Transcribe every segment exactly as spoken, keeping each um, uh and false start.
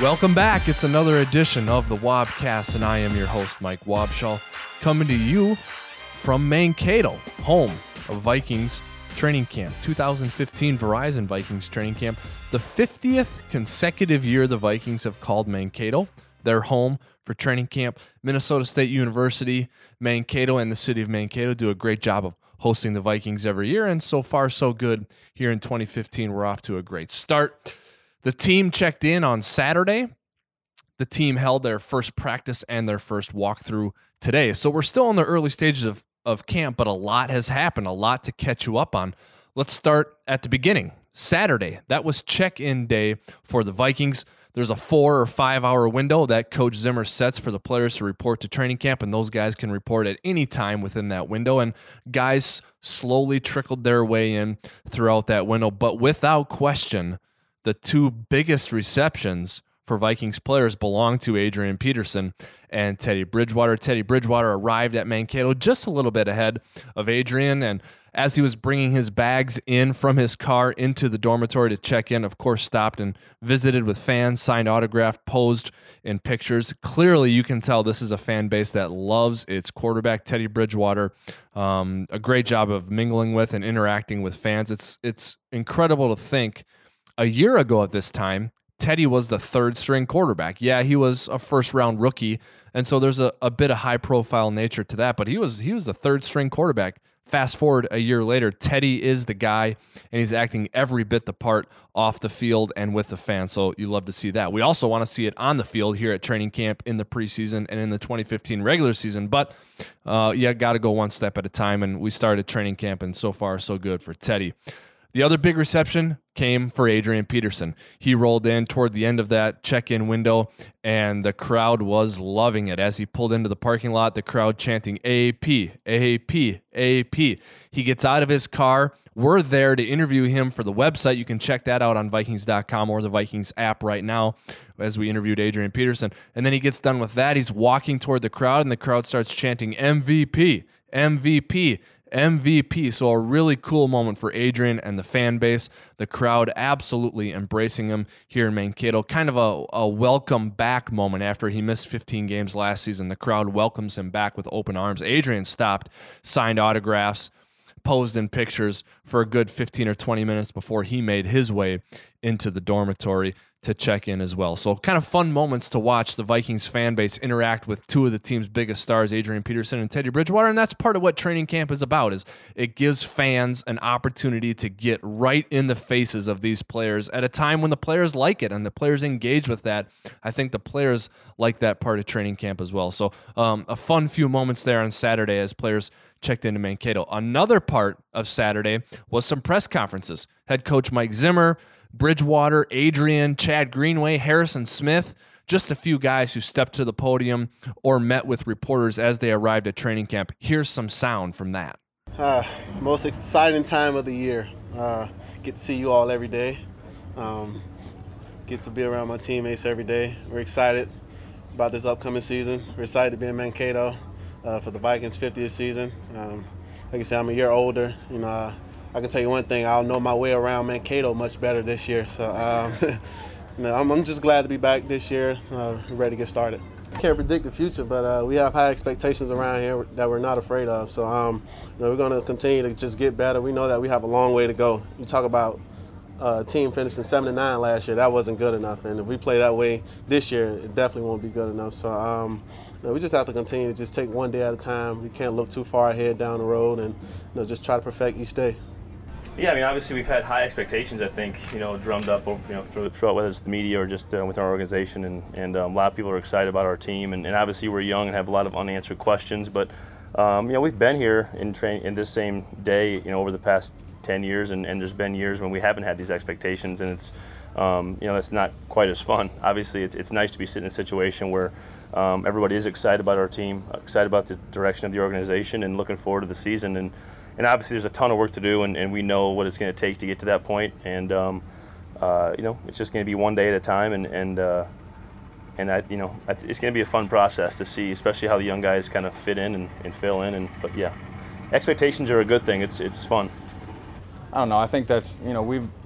Welcome back. It's another edition of the Wobcast, and I am your host, Mike Wobschall, coming to you from Mankato, home of Vikings training camp, two thousand fifteen Verizon Vikings training camp, the fiftieth consecutive year the Vikings have called Mankato their home for training camp. Minnesota State University, Mankato, and the city of Mankato do a great job of hosting the Vikings every year, and so far so good here in twenty fifteen. We're off to a great start. The team checked in on Saturday. The team held their first practice and their first walkthrough today. So we're still in the early stages of, of camp, but a lot has happened, a lot to catch you up on. Let's start at the beginning. Saturday, that was check-in day for the Vikings. There's a four or five hour window that Coach Zimmer sets for the players to report to training camp, and those guys can report at any time within that window. And guys slowly trickled their way in throughout that window, but without question, the two biggest receptions for Vikings players belong to Adrian Peterson and Teddy Bridgewater. Teddy Bridgewater arrived at Mankato just a little bit ahead of Adrian, and as he was bringing his bags in from his car into the dormitory to check in, of course, stopped and visited with fans, signed autograph, posed in pictures. Clearly, you can tell this is a fan base that loves its quarterback, Teddy Bridgewater. Um, a great job of mingling with and interacting with fans. It's it's incredible to think a year ago at this time, Teddy was the third string quarterback. Yeah, he was a first round rookie, and so there's a, a bit of high profile nature to that, but he was he was the third string quarterback. Fast forward a year later, Teddy is the guy, and he's acting every bit the part off the field and with the fans, so you love to see that. We also want to see it on the field here at training camp in the preseason and in the twenty fifteen regular season, but uh, yeah, got to go one step at a time, and we started training camp, and so far so good for Teddy. The other big reception came for Adrian Peterson. He rolled in toward the end of that check-in window, and the crowd was loving it. As he pulled into the parking lot, the crowd chanting, A A P, A A P, A A P. He gets out of his car. We're there to interview him for the website. You can check that out on Vikings dot com or the Vikings app right now as we interviewed Adrian Peterson. And then he gets done with that. He's walking toward the crowd, and the crowd starts chanting, M V P, M V P. M V P. So a really cool moment for Adrian and the fan base. The crowd absolutely embracing him here in Mankato. Kind of a, a welcome back moment after he missed fifteen games last season. The crowd welcomes him back with open arms. Adrian stopped, signed autographs, posed in pictures for a good fifteen or twenty minutes before he made his way into the dormitory to check in as well. So kind of fun moments to watch the Vikings fan base interact with two of the team's biggest stars, Adrian Peterson and Teddy Bridgewater, and that's part of what training camp is about, is it gives fans an opportunity to get right in the faces of these players at a time when the players like it and the players engage with that. I think the players like that part of training camp as well. So um, a fun few moments there on Saturday as players checked into Mankato. Another part of Saturday was some press conferences. Head coach Mike Zimmer, Bridgewater, Adrian, Chad Greenway, Harrison Smith, just a few guys who stepped to the podium or met with reporters as they arrived at training camp. Here's some sound from that. Uh, most exciting time of the year. Uh, get to see you all every day. Um, get to be around my teammates every day. We're excited about this upcoming season. We're excited to be in Mankato uh, for the Vikings' fiftieth season. Um, like I said, I'm a year older. You know, uh, I can tell you one thing, I'll know my way around Mankato much better this year. So um, you know, I'm, I'm just glad to be back this year, uh, ready to get started. I can't predict the future, but uh, we have high expectations around here that we're not afraid of. So um, you know, we're going to continue to just get better. We know that we have a long way to go. You talk about uh, a team finishing seven and nine last year, that wasn't good enough. And if we play that way this year, it definitely won't be good enough. So um, you know, we just have to continue to just take one day at a time. We can't look too far ahead down the road and you know, just try to perfect each day. Yeah, I mean, obviously we've had high expectations, I think, you know, drummed up, you know, throughout whether it's the media or just uh, with our organization, and, and um, a lot of people are excited about our team, and, and obviously we're young and have a lot of unanswered questions, but, um, you know, we've been here in train in this same day, you know, over the past ten years, and, and there's been years when we haven't had these expectations, and it's, um, you know, that's not quite as fun. Obviously, it's, it's nice to be sitting in a situation where um, everybody is excited about our team, excited about the direction of the organization, and looking forward to the season, and And obviously there's a ton of work to do, and, and we know what it's going to take to get to that point. And, um, uh, you know, it's just going to be one day at a time. And, and, uh, and I, you know, it's going to be a fun process to see, especially how the young guys kind of fit in and, and fill in. And But, yeah, expectations are a good thing. It's, it's fun. I don't know. I think that's, you know, we've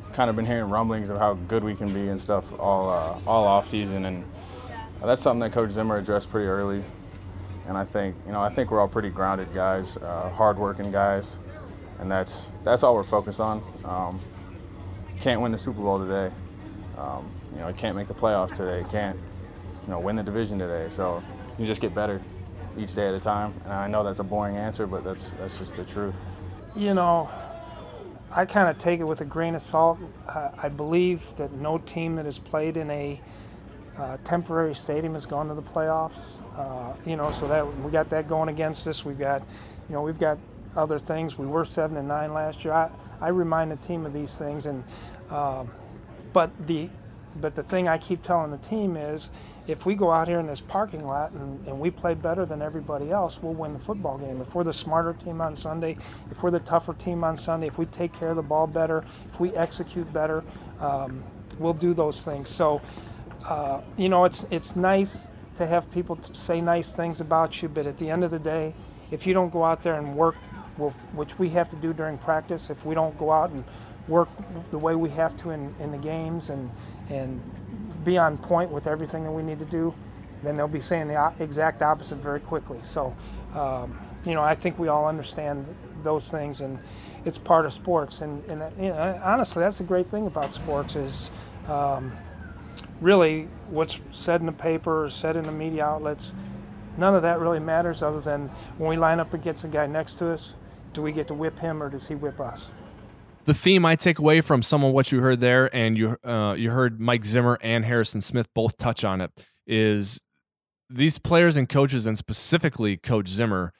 kind of been hearing rumblings of how good we can be and stuff all uh, all off season, and that's something that Coach Zimmer addressed pretty early. And I think, you know, I think we're all pretty grounded guys, uh, hardworking guys, and that's that's all we're focused on. Um, can't win the Super Bowl today. Um, you know, can't make the playoffs today. Can't, you know, win the division today. So you just get better each day at a time. And I know that's a boring answer, but that's that's just the truth. You know, I kind of take it with a grain of salt. Uh, I believe that no team that has played in a uh, temporary stadium has gone to the playoffs. Uh, you know, so that we got that going against us. We've got, you know, we've got other things. We were seven and nine last year. I, I remind the team of these things, and um, but the but the thing I keep telling the team is, if we go out here in this parking lot and, and we play better than everybody else, we'll win the football game. If we're the smarter team on Sunday, if we're the tougher team on Sunday, if we take care of the ball better, if we execute better, um, we'll do those things. So, uh, you know, it's it's nice to have people to say nice things about you, but at the end of the day, if you don't go out there and work, well, which we have to do during practice, if we don't go out and work the way we have to in, in the games and and be on point with everything that we need to do, then they'll be saying the exact opposite very quickly. So, um, you know, I think we all understand those things, and it's part of sports. And, and you know, honestly, that's the great thing about sports is um, really what's said in the paper or said in the media outlets, none of that really matters other than when we line up against the guy next to us, do we get to whip him or does he whip us? The theme I take away from some of what you heard there, and you uh, you heard Mike Zimmer and Harrison Smith both touch on it, is these players and coaches, and specifically Coach Zimmer,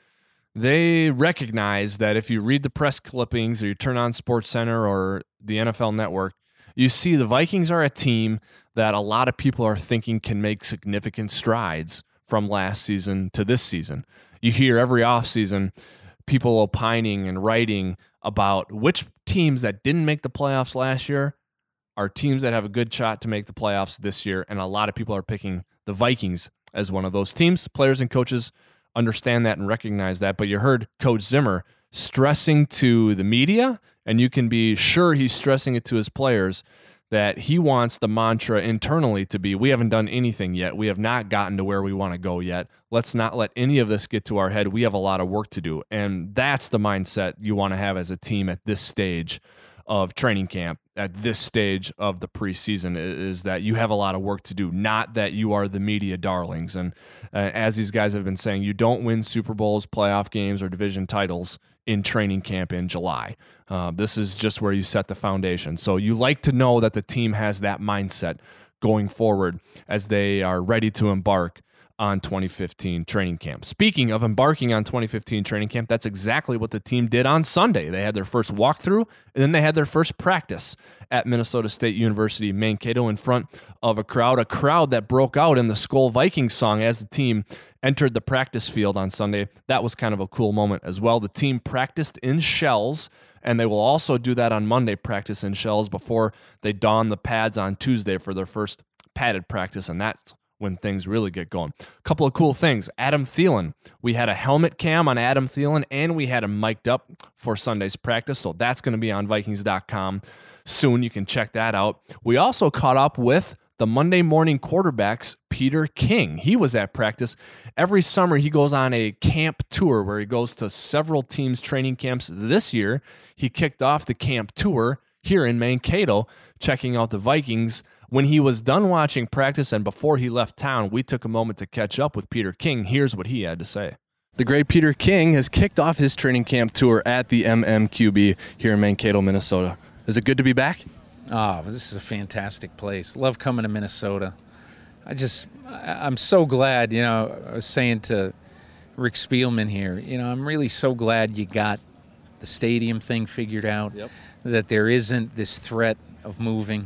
they recognize that if you read the press clippings or you turn on SportsCenter or the N F L Network, you see the Vikings are a team that a lot of people are thinking can make significant strides from last season to this season. You hear every offseason people opining and writing about which teams that didn't make the playoffs last year are teams that have a good shot to make the playoffs this year, and a lot of people are picking the Vikings as one of those teams. Players and coaches understand that and recognize that, but you heard Coach Zimmer stressing to the media, and you can be sure he's stressing it to his players, that he wants the mantra internally to be, we haven't done anything yet. We have not gotten to where we want to go yet. Let's not let any of this get to our head. We have a lot of work to do. And that's the mindset you want to have as a team at this stage of training camp, at this stage of the preseason, is that you have a lot of work to do, not that you are the media darlings. And uh, as these guys have been saying, you don't win Super Bowls, playoff games, or division titles in training camp in July. Uh, this is just where you set the foundation. So you like to know that the team has that mindset going forward as they are ready to embark on twenty fifteen training camp. Speaking of embarking on twenty fifteen training camp, that's exactly what the team did on Sunday. They had their first walkthrough, and then they had their first practice at Minnesota State University Mankato in front of a crowd, a crowd that broke out in the Skol Vikings song as the team entered the practice field on Sunday. That was kind of a cool moment as well. The team practiced in shells, and they will also do that on Monday, practice in shells before they don the pads on Tuesday for their first padded practice, and that's when things really get going. A couple of cool things. Adam Thielen. We had a helmet cam on Adam Thielen, and we had him mic'd up for Sunday's practice, so that's going to be on Vikings dot com soon. You can check that out. We also caught up with the Monday morning quarterback's Peter King. He was at practice. Every summer, he goes on a camp tour where he goes to several teams' training camps. This year, he kicked off the camp tour here in Mankato, checking out the Vikings. When he was done watching practice and before he left town, we took a moment to catch up with Peter King. Here's what he had to say. The great Peter King has kicked off his training camp tour at the M M Q B here in Mankato, Minnesota. Is it good to be back? Oh, this is a fantastic place. Love coming to Minnesota. I just, I'm so glad, you know, I was saying to Rick Spielman here, you know, I'm really so glad you got the stadium thing figured out, yep. That there isn't this threat of moving.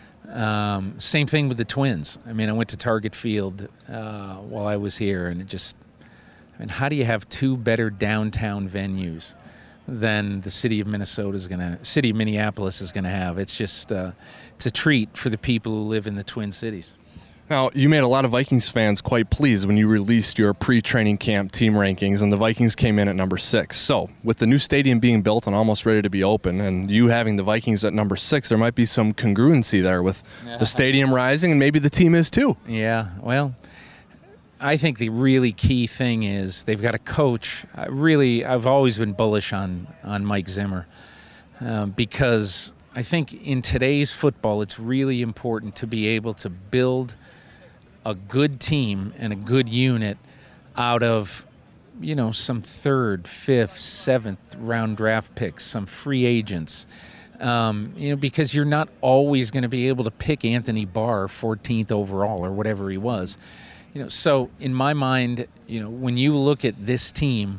Um, same thing with the Twins. I mean, I went to Target Field uh, while I was here, and it just, I mean, how do you have two better downtown venues than the city of Minnesota is going to, city of Minneapolis is going to have? It's just, uh, it's a treat for the people who live in the Twin Cities. Now, you made a lot of Vikings fans quite pleased when you released your pre-training camp team rankings, and the Vikings came in at number six. So, with the new stadium being built and almost ready to be open, and you having the Vikings at number six, there might be some congruency there with the stadium rising, and maybe the team is too. Yeah, well, I think the really key thing is they've got a coach. I really, I've always been bullish on, on Mike Zimmer um, because I think in today's football, it's really important to be able to build a good team and a good unit out of, you know, some third, fifth, seventh round draft picks, some free agents, um, you know, because you're not always going to be able to pick Anthony Barr fourteenth overall or whatever he was, you know. So in my mind, you know, when you look at this team,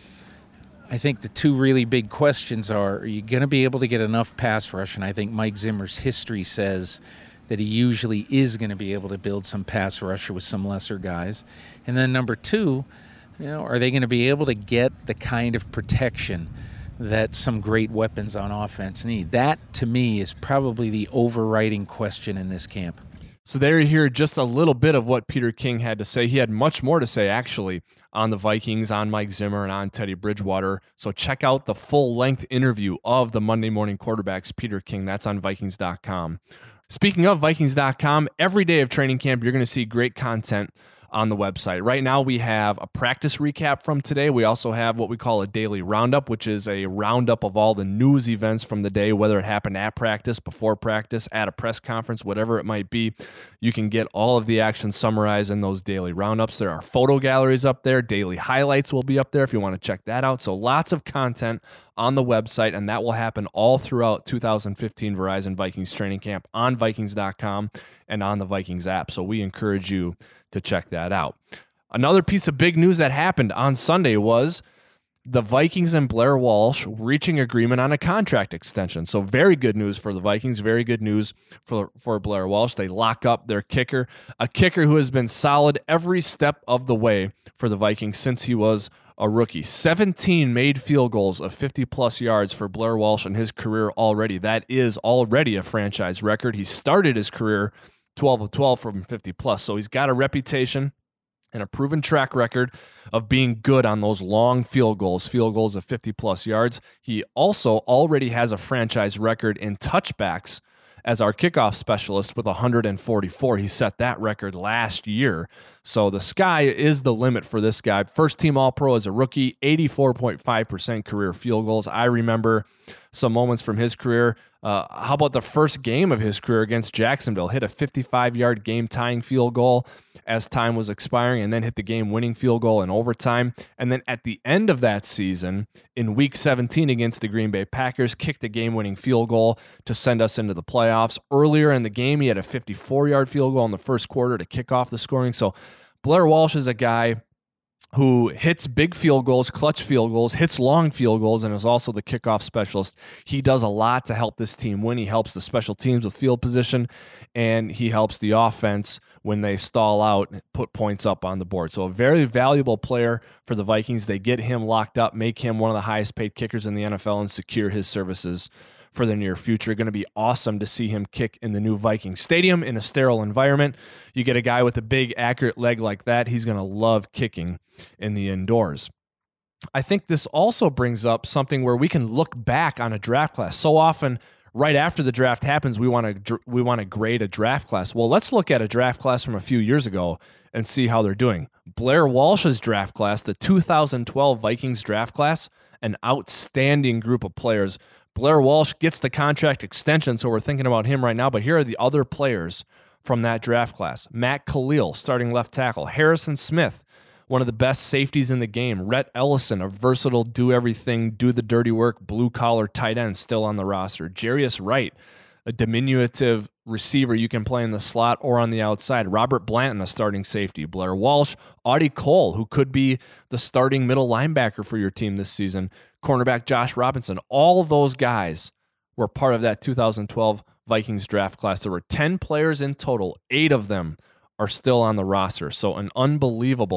I think the two really big questions are: are you going to be able to get enough pass rush? And I think Mike Zimmer's history says that he usually is going to be able to build some pass rusher with some lesser guys. And then number two, you know, are they going to be able to get the kind of protection that some great weapons on offense need? That, to me, is probably the overriding question in this camp. So there you hear just a little bit of what Peter King had to say. He had much more to say, actually, on the Vikings, on Mike Zimmer, and on Teddy Bridgewater. So check out the full-length interview of the Monday Morning Quarterbacks, Peter King. That's on Vikings dot com. Speaking of Vikings dot com, every day of training camp, you're going to see great content on the website. Right now, we have a practice recap from today. We also have what we call a daily roundup, which is a roundup of all the news events from the day, whether it happened at practice, before practice, at a press conference, whatever it might be. You can get all of the action summarized in those daily roundups. There are photo galleries up there. Daily highlights will be up there if you want to check that out. So lots of content on the website, and that will happen all throughout two thousand fifteen Verizon Vikings training camp on Vikings dot com and on the Vikings app. So we encourage you to check that out. Another piece of big news that happened on Sunday was the Vikings and Blair Walsh reaching agreement on a contract extension. So very good news for the Vikings, very good news for, for Blair Walsh. They lock up their kicker, a kicker who has been solid every step of the way for the Vikings since he was a rookie. seventeen made field goals of fifty plus yards for Blair Walsh in his career already. That is already a franchise record. He started his career twelve of twelve from fifty plus. So he's got a reputation and a proven track record of being good on those long field goals, field goals of fifty plus yards. He also already has a franchise record in touchbacks as our kickoff specialist with one hundred forty-four. He set that record last year. So the sky is the limit for this guy. First team All-Pro as a rookie, eighty-four point five percent career field goals. I remember some moments from his career. Uh, how about the first game of his career against Jacksonville? Hit a fifty-five yard game-tying field goal as time was expiring, and then hit the game-winning field goal in overtime. And then at the end of that season, in Week seventeen against the Green Bay Packers, kicked a game-winning field goal to send us into the playoffs. Earlier in the game, he had a fifty-four yard field goal in the first quarter to kick off the scoring. So Blair Walsh is a guy who hits big field goals, clutch field goals, hits long field goals, and is also the kickoff specialist. He does a lot to help this team win. He helps the special teams with field position, and he helps the offense when they stall out and put points up on the board. So a very valuable player for the Vikings. They get him locked up, make him one of the highest paid kickers in the N F L, and secure his services for the near future. Going to be awesome to see him kick in the new Viking Stadium in a sterile environment. You get a guy with a big, accurate leg like that, he's going to love kicking in the indoors. I think this also brings up something where we can look back on a draft class. So often, right after the draft happens, we want to we want to grade a draft class. Well, let's look at a draft class from a few years ago and see how they're doing. Blair Walsh's draft class, the two thousand twelve Vikings draft class, an outstanding group of players. Blair Walsh gets the contract extension, so we're thinking about him right now, but here are the other players from that draft class. Matt Khalil, starting left tackle. Harrison Smith, one of the best safeties in the game. Rhett Ellison, a versatile, do-everything, do-the-dirty-work, blue-collar tight end, still on the roster. Jarius Wright, a diminutive receiver you can play in the slot or on the outside. Robert Blanton, a starting safety. Blair Walsh, Audie Cole, who could be the starting middle linebacker for your team this season. Cornerback Josh Robinson. All of those guys were part of that two thousand twelve Vikings draft class. There were ten players in total. Eight of them are still on the roster. So an unbelievable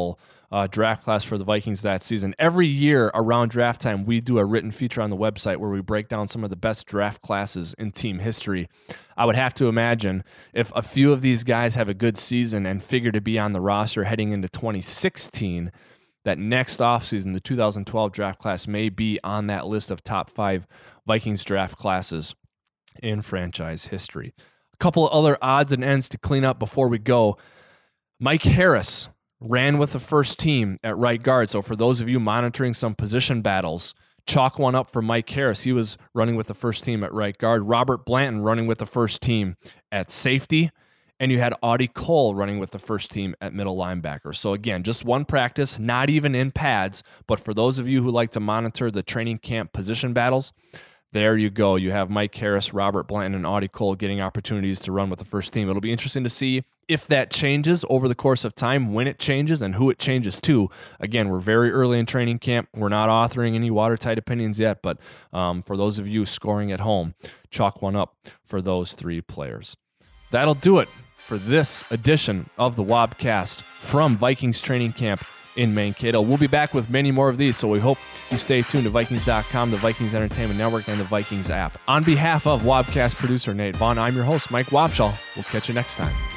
uh, draft class for the Vikings that season. Every year around draft time, we do a written feature on the website where we break down some of the best draft classes in team history. I would have to imagine if a few of these guys have a good season and figure to be on the roster heading into twenty sixteen, that next offseason, the two thousand twelve draft class may be on that list of top five Vikings draft classes in franchise history. A couple of other odds and ends to clean up before we go. Mike Harris ran with the first team at right guard. So for those of you monitoring some position battles, chalk one up for Mike Harris. He was running with the first team at right guard. Robert Blanton running with the first team at safety. And you had Audie Cole running with the first team at middle linebacker. So again, just one practice, not even in pads. But for those of you who like to monitor the training camp position battles, there you go. You have Mike Harris, Robert Blanton, and Audie Cole getting opportunities to run with the first team. It'll be interesting to see if that changes over the course of time, when it changes, and who it changes to. Again, we're very early in training camp. We're not authoring any watertight opinions yet, but um, for those of you scoring at home, chalk one up for those three players. That'll do it for this edition of the Wobcast from Vikings training camp in Mankato. We'll be back with many more of these, so we hope you stay tuned to Vikings dot com, the Vikings Entertainment Network, and the Vikings app. On behalf of Wobcast producer Nate Vaughn, I'm your host, Mike Wobschall. We'll catch you next time.